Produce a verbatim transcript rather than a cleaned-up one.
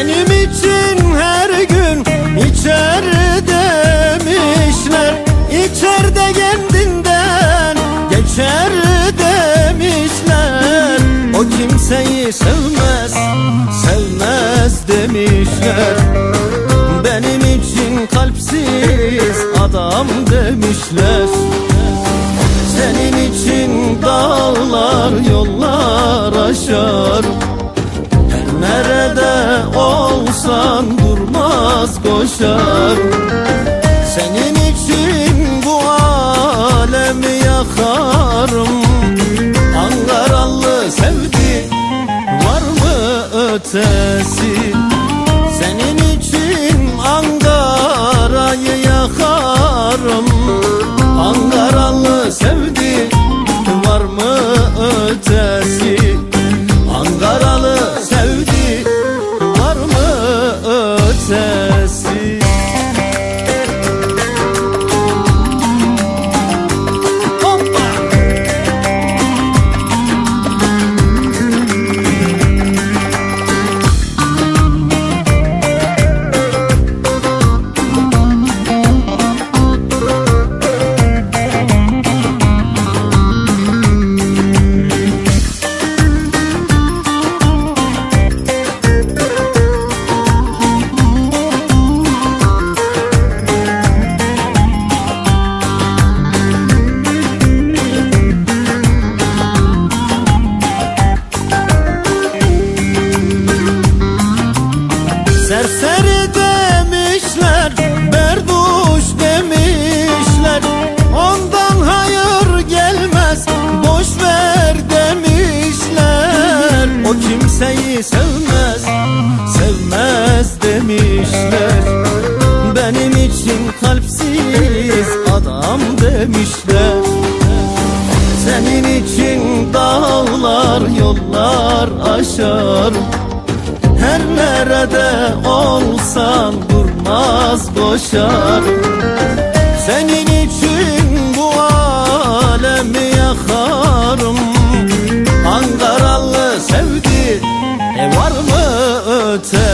Benim için her gün içer demişler, İçeride kendinden geçer demişler. O kimseyi sevmez, sevmez demişler. Benim için kalpsiz adam demişler. Senin için dağlar yollar aşar, her nerede olsan durmaz koşar. Senin için bu alemi yakarım. Ankaralı sevdi, var mı ötesi? Senin için Ankara'yı yakarım. Ankaralı sevdi, var mı ötesi? Ankaralı sevdi, var mı ötesi? Serseri demişler, berduş demişler. Ondan hayır gelmez, boş ver demişler. O kimseyi sevmez, sevmez demişler. Benim için kalpsiz adam demişler. Senin için dağlar yollar aşar, her nerede olsan durmaz koşar. Senin için bu alemi yakarım. Ankaralı sevdi, e var mı öte?